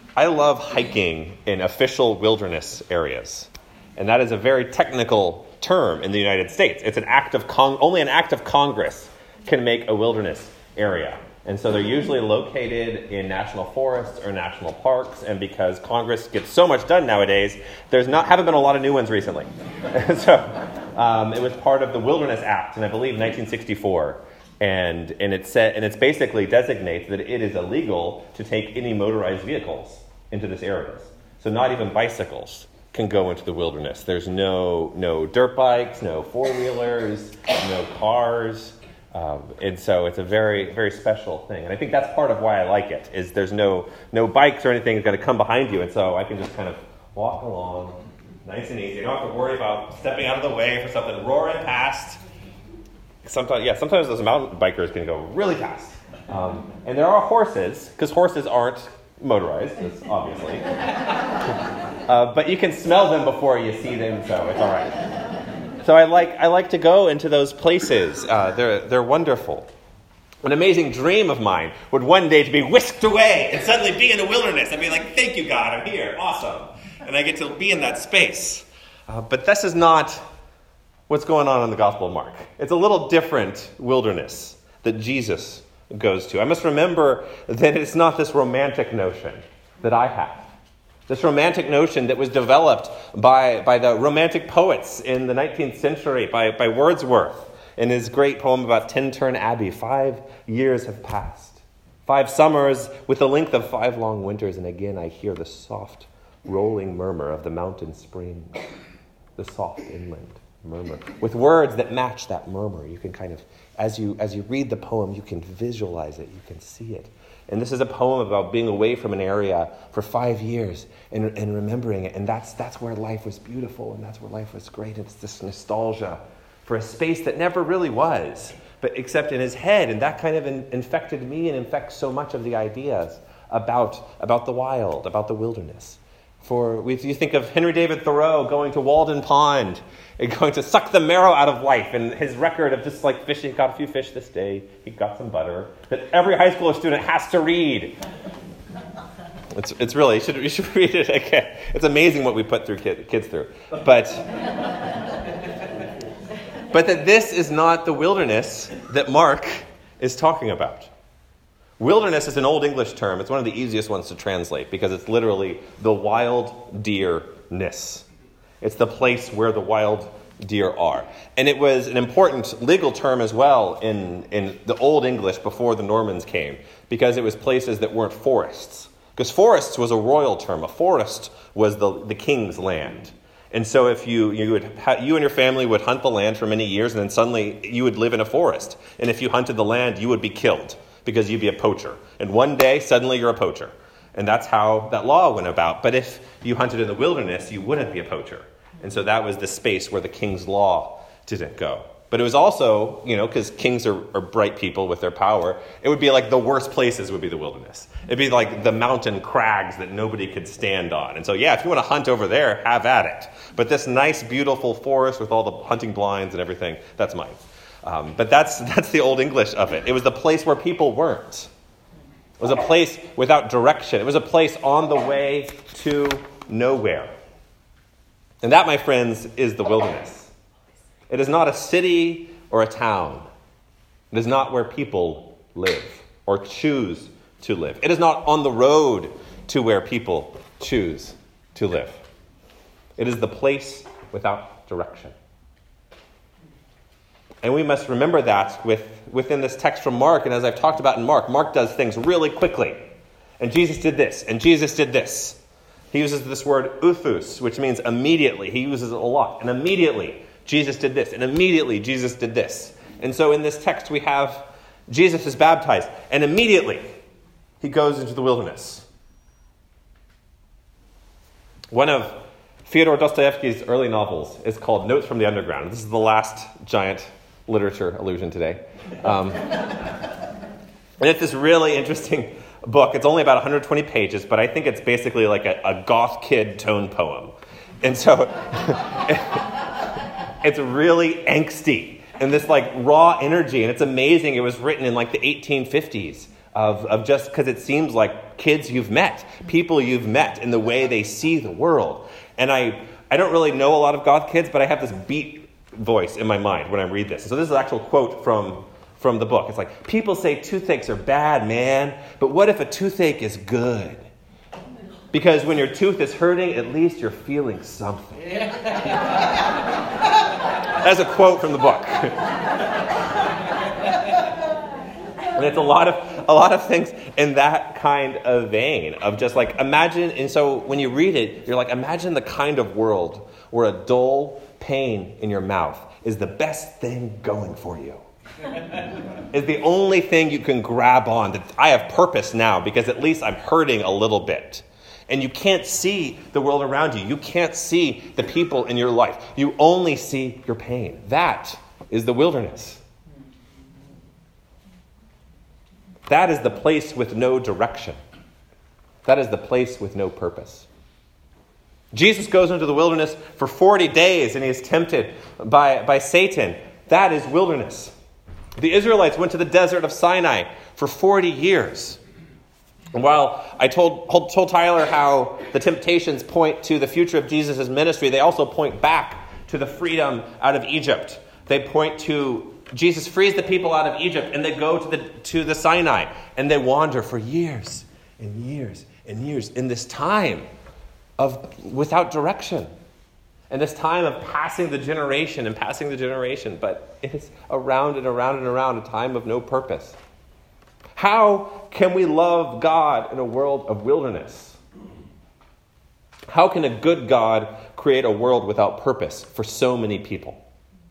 I love hiking in official wilderness areas. And that is a very technical term in the United States. It's only an act of Congress can make a wilderness area. And so they're usually located in national forests or national parks. And because Congress gets so much done nowadays, haven't been a lot of new ones recently. So it was part of the Wilderness Act in, I believe, 1964. And it basically designates that it is illegal to take any motorized vehicles into this areas. So not even bicycles can go into the wilderness. There's no dirt bikes, no four-wheelers, no cars. And so it's a very, very special thing. And I think that's part of why I like it, is there's no bikes or anything that's going to come behind you. And so I can just kind of walk along nice and easy. You don't have to worry about stepping out of the way for something roaring past. Sometimes those mountain bikers can go really fast. And there are horses, because horses aren't motorized, obviously. But you can smell them before you see them, so it's all right. So I like to go into those places. They're wonderful. An amazing dream of mine would one day to be whisked away and suddenly be in the wilderness. I'd be like, thank you, God, I'm here. Awesome. And I get to be in that space. But this is not what's going on in the Gospel of Mark. It's a little different wilderness that Jesus goes to. I must remember that it's not this romantic notion that I have. This romantic notion that was developed by the romantic poets in the 19th century, by Wordsworth, in his great poem about Tintern Abbey. 5 years have passed. 5 summers with the length of 5 long winters, and again I hear the soft rolling murmur of the mountain springs, the soft inland murmur. With words that match that murmur, you can kind of, as you read the poem, you can visualize it, you can see it. And this is a poem about being away from an area for 5 years and remembering it. And that's where life was beautiful and that's where life was great. It's this nostalgia for a space that never really was, but except in his head. And that kind of infected me and infects so much of the ideas about the wild, about the wilderness. If you think of Henry David Thoreau going to Walden Pond and going to suck the marrow out of life, and his record of just like fishing, caught a few fish this day, he got some butter, that every high school student has to read. It's really, you should read it again. It's amazing what we put through kids through. But that this is not the wilderness that Mark is talking about. Wilderness is an Old English term. It's one of the easiest ones to translate because it's literally the wild deer-ness. It's the place where the wild deer are. And it was an important legal term as well in the Old English before the Normans came, because it was places that weren't forests. Because forests was a royal term. A forest was the king's land. And so if you and your family would hunt the land for many years, and then suddenly you would live in a forest. And if you hunted the land, you would be killed, because you'd be a poacher. And one day, suddenly you're a poacher. And that's how that law went about. But if you hunted in the wilderness, you wouldn't be a poacher. And so that was the space where the king's law didn't go. But it was also, because kings are bright people with their power, it would be like the worst places would be the wilderness. It'd be like the mountain crags that nobody could stand on. And so, if you want to hunt over there, have at it. But this nice, beautiful forest with all the hunting blinds and everything, that's mine. But that's the Old English of it. It was the place where people weren't. It was a place without direction. It was a place on the way to nowhere. And that, my friends, is the wilderness. It is not a city or a town. It is not where people live or choose to live. It is not on the road to where people choose to live. It is the place without direction. And we must remember that within this text from Mark. And as I've talked about in Mark does things really quickly. And Jesus did this, and Jesus did this. He uses this word uthus, which means immediately. He uses it a lot. And immediately, Jesus did this. And immediately, Jesus did this. And so in this text, we have Jesus is baptized. And immediately, he goes into the wilderness. One of Fyodor Dostoevsky's early novels is called Notes from the Underground. This is the last giant literature allusion today. And it's this really interesting book. It's only about 120 pages, but I think it's basically like a goth kid tone poem. And so it's really angsty and this like raw energy. And it's amazing. It was written in like the 1850s. of just because it seems like kids you've met, people you've met in the way they see the world. And I don't really know a lot of goth kids, but I have this beat voice in my mind when I read this. So this is an actual quote from the book. It's like, people say toothaches are bad, man, but what if a toothache is good? Because when your tooth is hurting, at least you're feeling something. That's a quote from the book. And it's a lot of things in that kind of vein of just like imagine. And so when you read it, you're like, imagine the kind of world where a dull pain in your mouth is the best thing going for you. It's the only thing you can grab on. That I have purpose now because at least I'm hurting a little bit. And you can't see the world around you. You can't see the people in your life. You only see your pain. That is the wilderness. That is the place with no direction. That is the place with no purpose. Jesus goes into the wilderness for 40 days and he is tempted by Satan. That is wilderness. The Israelites went to the desert of Sinai for 40 years. And while I told Tyler how the temptations point to the future of Jesus' ministry, they also point back to the freedom out of Egypt. They point to Jesus frees the people out of Egypt, and they go to the Sinai, and they wander for years and years and years in this time of without direction, and this time of passing the generation, but it's around and around and around, a time of no purpose. How can we love God in a world of wilderness? How can a good God create a world without purpose for so many people?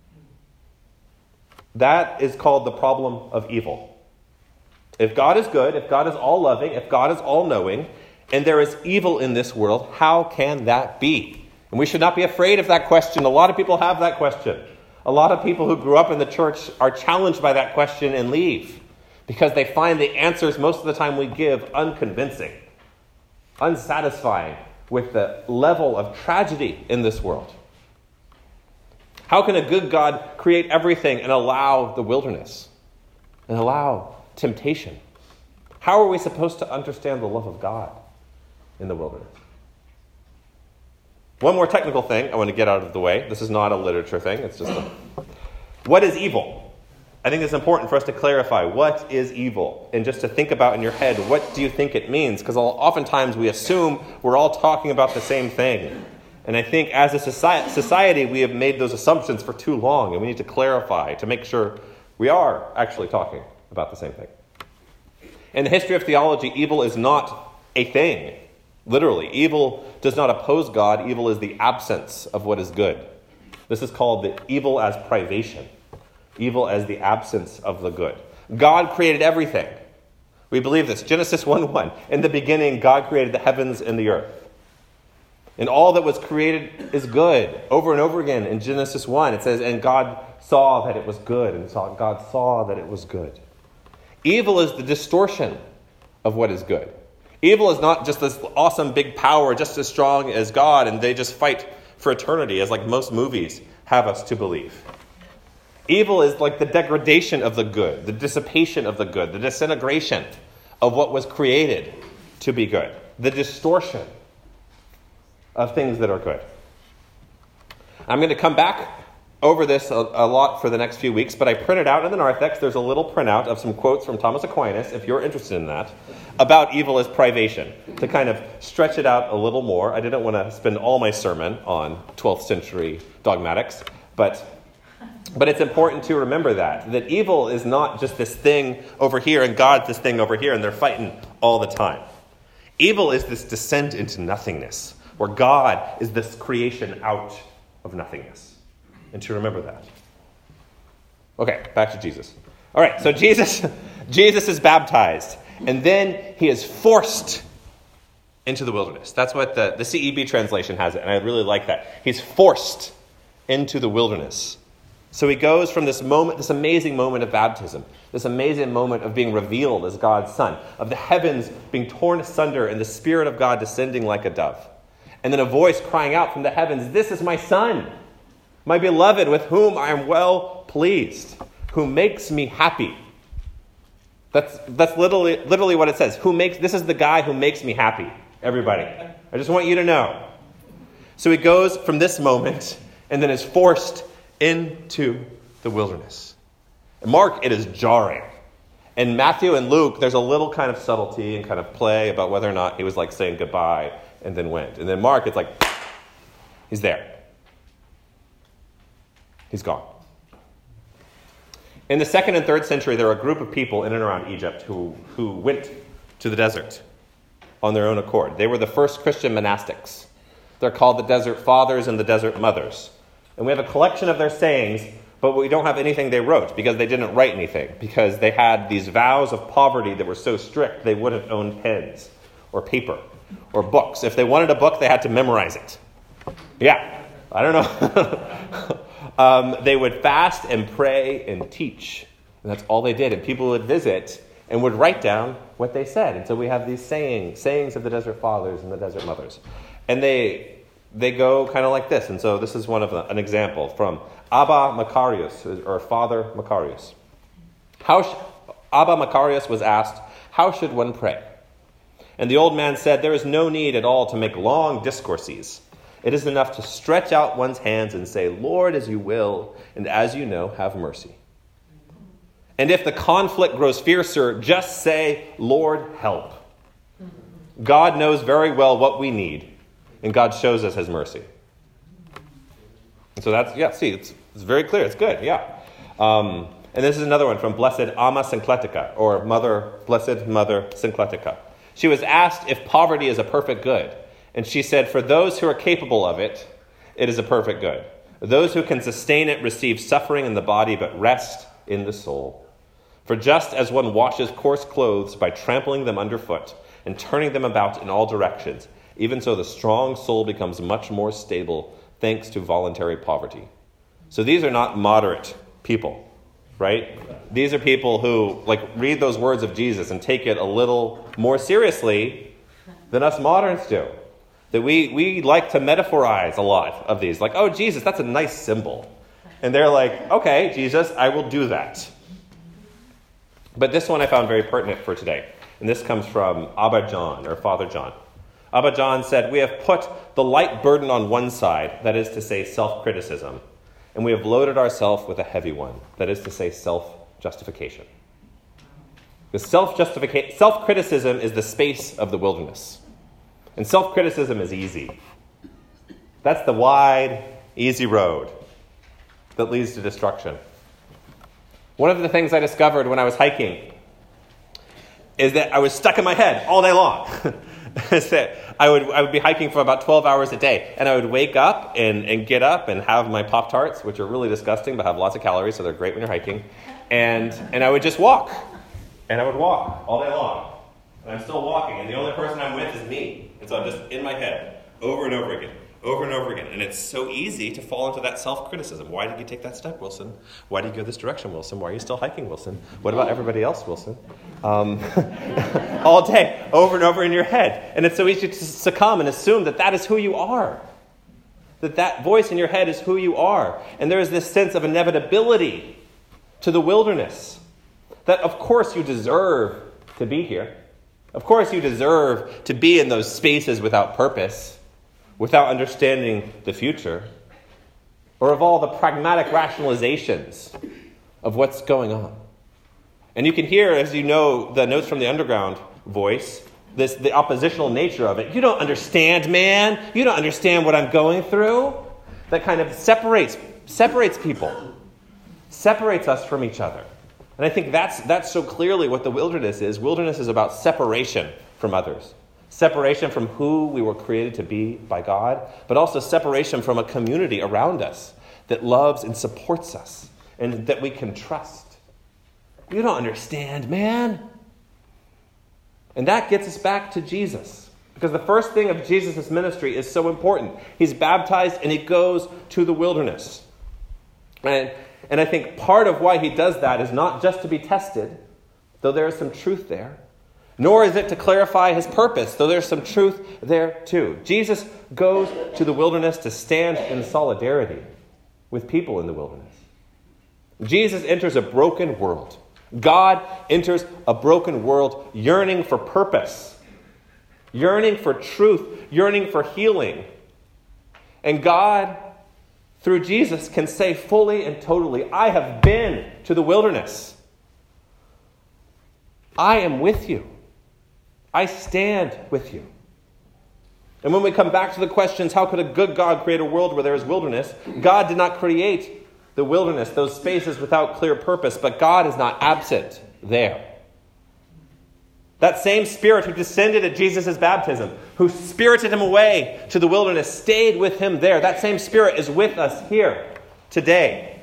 That is called the problem of evil. If God is good, if God is all-loving, if God is all-knowing, and there is evil in this world, how can that be? And we should not be afraid of that question. A lot of people have that question. A lot of people who grew up in the church are challenged by that question and leave because they find the answers most of the time we give unconvincing, unsatisfying with the level of tragedy in this world. How can a good God create everything and allow the wilderness and allow temptation? How are we supposed to understand the love of God in the wilderness? One more technical thing I want to get out of the way. This is not a literature thing. It's just what is evil? I think it's important for us to clarify what is evil and just to think about in your head, what do you think it means? Because oftentimes we assume we're all talking about the same thing. And I think as a society, we have made those assumptions for too long, and we need to clarify to make sure we are actually talking about the same thing. In the history of theology, evil is not a thing. Literally, evil does not oppose God. Evil is the absence of what is good. This is called the evil as privation. Evil as the absence of the good. God created everything. We believe this. Genesis 1:1. In the beginning, God created the heavens and the earth. And all that was created is good. Over and over again in Genesis 1, it says, and God saw that it was good. And God saw that it was good. Evil is the distortion of what is good. Evil is not just this awesome big power, just as strong as God, and they just fight for eternity, as like most movies have us to believe. Evil is like the degradation of the good, the dissipation of the good, the disintegration of what was created to be good, the distortion of things that are good. I'm going to come back over this a lot for the next few weeks, but I printed out in the narthex, there's a little printout of some quotes from Thomas Aquinas, if you're interested in that, about evil as privation, to kind of stretch it out a little more. I didn't want to spend all my sermon on 12th century dogmatics, but it's important to remember that evil is not just this thing over here and God's this thing over here, and they're fighting all the time. Evil is this descent into nothingness, where God is this creation out of nothingness. And to remember that. Okay, back to Jesus. All right, so Jesus is baptized, and then he is forced into the wilderness. That's what the CEB translation has it, and I really like that. He's forced into the wilderness. So he goes from this moment, this amazing moment of baptism, this amazing moment of being revealed as God's Son, of the heavens being torn asunder and the Spirit of God descending like a dove. And then a voice crying out from the heavens, "This is my Son, my beloved, with whom I am well pleased, who makes me happy." That's literally what it says. This is the guy who makes me happy. Everybody. I just want you to know. So he goes from this moment and then is forced into the wilderness. In Mark, it is jarring. In Matthew and Luke, there's a little kind of subtlety and kind of play about whether or not he was like saying goodbye and then went. And then Mark, it's like, he's there. He's gone. In the 2nd and 3rd century, there were a group of people in and around Egypt who went to the desert on their own accord. They were the first Christian monastics. They're called the Desert Fathers and the Desert Mothers. And we have a collection of their sayings, but we don't have anything they wrote because they didn't write anything, because they had these vows of poverty that were so strict they wouldn't own pens or paper or books. If they wanted a book, they had to memorize it. Yeah, I don't know. They would fast and pray and teach. And that's all they did. And people would visit and would write down what they said. And so we have these sayings of the Desert Fathers and the Desert Mothers. And they go kind of like this. And so this is an example from Abba Macarius, or Father Macarius. Abba Macarius was asked, "How should one pray?" And the old man said, "There is no need at all to make long discourses. It is enough to stretch out one's hands and say, 'Lord, as you will, and as you know, have mercy.' And if the conflict grows fiercer, just say, 'Lord, help.' God knows very well what we need, and God shows us his mercy." And so it's very clear. It's good, yeah. And this is another one from Blessed Amma Syncletica, or Blessed Mother Syncletica. She was asked if poverty is a perfect good. And she said, "For those who are capable of it, it is a perfect good. Those who can sustain it receive suffering in the body, but rest in the soul. For just as one washes coarse clothes by trampling them underfoot and turning them about in all directions, even so the strong soul becomes much more stable thanks to voluntary poverty." So these are not moderate people, right? These are people who read those words of Jesus and take it a little more seriously than us moderns do. That we like to metaphorize a lot of these. Like, "Oh, Jesus, that's a nice symbol." And they're like, "Okay, Jesus, I will do that." But this one I found very pertinent for today. And this comes from Abba John, or Father John. Abba John said, "We have put the light burden on one side, that is to say self-criticism, and we have loaded ourselves with a heavy one, that is to say self-justification." The self-criticism is the space of the wilderness. And self-criticism is easy. That's the wide, easy road that leads to destruction. One of the things I discovered when I was hiking is that I was stuck in my head all day long. I would be hiking for about 12 hours a day, and I would wake up and get up and have my Pop-Tarts, which are really disgusting but have lots of calories, so they're great when you're hiking, and I would just walk. And I would walk all day long. And I'm still walking, and the only person I'm with is me. And so I'm just in my head, over and over again. And it's so easy to fall into that self-criticism. Why did you take that step, Wilson? Why did you go this direction, Wilson? Why are you still hiking, Wilson? What about everybody else, Wilson? All day, over and over in your head. And it's so easy to succumb and assume that is who you are. That voice in your head is who you are. And there is this sense of inevitability to the wilderness. That, of course, you deserve to be here. Of course, you deserve to be in those spaces without purpose, without understanding the future, or of all the pragmatic rationalizations of what's going on. And you can hear, as you know, the Notes from the Underground voice, the oppositional nature of it. "You don't understand, man. You don't understand what I'm going through." That kind of separates people, separates us from each other. And I think that's so clearly what the wilderness is. Wilderness is about separation from others. Separation from who we were created to be by God, but also separation from a community around us that loves and supports us and that we can trust. You don't understand, man. And that gets us back to Jesus. Because the first thing of Jesus' ministry is so important. He's baptized and he goes to the wilderness. And I think part of why he does that is not just to be tested, though there is some truth there, nor is it to clarify his purpose, though there's some truth there too. Jesus goes to the wilderness to stand in solidarity with people in the wilderness. Jesus enters a broken world God enters a broken world yearning for purpose, yearning for truth, yearning for healing. And God, through Jesus, can say fully and totally, I have been to the wilderness. I am with you. I stand with you. And when we come back to the questions, how could a good God create a world where there is wilderness? God did not create the wilderness, those spaces without clear purpose, but God is not absent there. That same Spirit who descended at Jesus' baptism, who spirited him away to the wilderness, stayed with him there. That same Spirit is with us here today.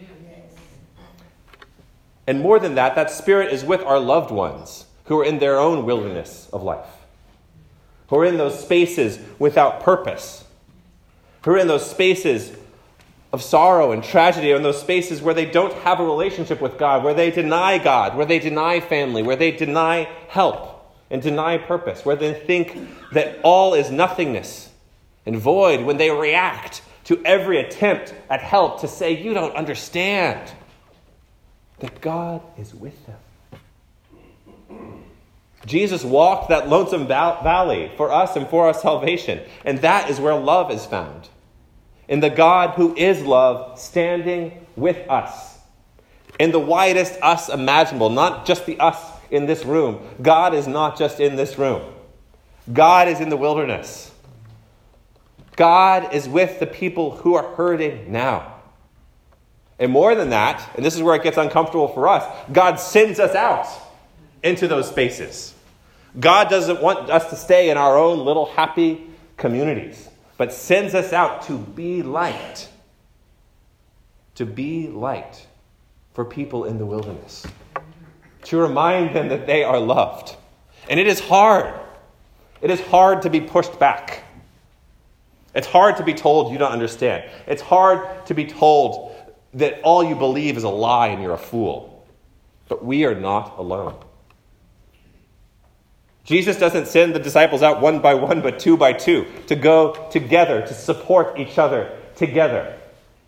And more than that, that Spirit is with our loved ones who are in their own wilderness of life, who are in those spaces without purpose, who are in those spaces of sorrow and tragedy, or in those spaces where they don't have a relationship with God, where they deny God, where they deny family, where they deny help and deny purpose, where they think that all is nothingness and void, when they react to every attempt at help to say, you don't understand that God is with them. Jesus walked that lonesome valley for us and for our salvation, and that is where love is found. In the God who is love standing with us. In the widest us imaginable, not just the us in this room. God is not just in this room. God is in the wilderness. God is with the people who are hurting now. And more than that, and this is where it gets uncomfortable for us, God sends us out into those spaces. God doesn't want us to stay in our own little happy communities, but sends us out to be light. To be light for people in the wilderness. To remind them that they are loved. And it is hard. It is hard to be pushed back. It's hard to be told you don't understand. It's hard to be told that all you believe is a lie and you're a fool. But we are not alone. Jesus doesn't send the disciples out one by one, but two by two, to go together, to support each other together.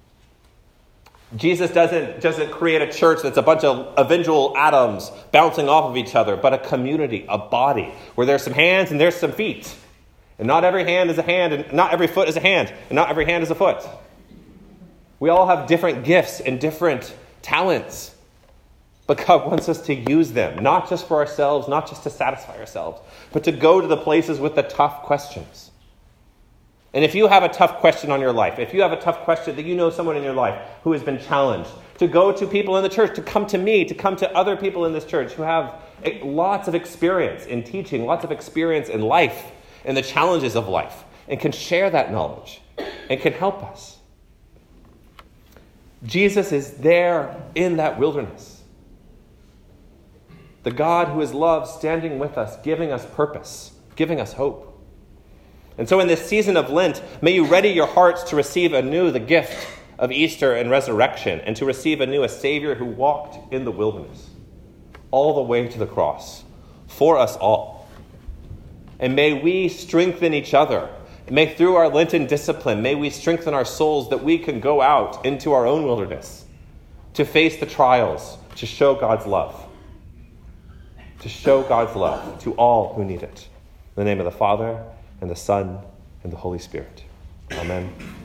Jesus doesn't create a church that's a bunch of individual atoms bouncing off of each other, but a community, a body, where there's some hands and there's some feet. And not every hand is a hand, and not every foot is a hand, and not every hand is a foot. We all have different gifts and different talents. But God wants us to use them, not just for ourselves, not just to satisfy ourselves, but to go to the places with the tough questions. And if you have a tough question on your life, if you have a tough question that you know someone in your life who has been challenged, to go to people in the church, to come to me, to come to other people in this church who have lots of experience in teaching, lots of experience in life and the challenges of life, and can share that knowledge and can help us. Jesus is there in that wilderness. The God who is love standing with us, giving us purpose, giving us hope. And so in this season of Lent, may you ready your hearts to receive anew the gift of Easter and resurrection, and to receive anew a Savior who walked in the wilderness, all the way to the cross, for us all. And may we strengthen each other. May through our Lenten discipline, may we strengthen our souls that we can go out into our own wilderness, to face the trials, to show God's love. To show God's love to all who need it. In the name of the Father, and the Son, and the Holy Spirit. Amen.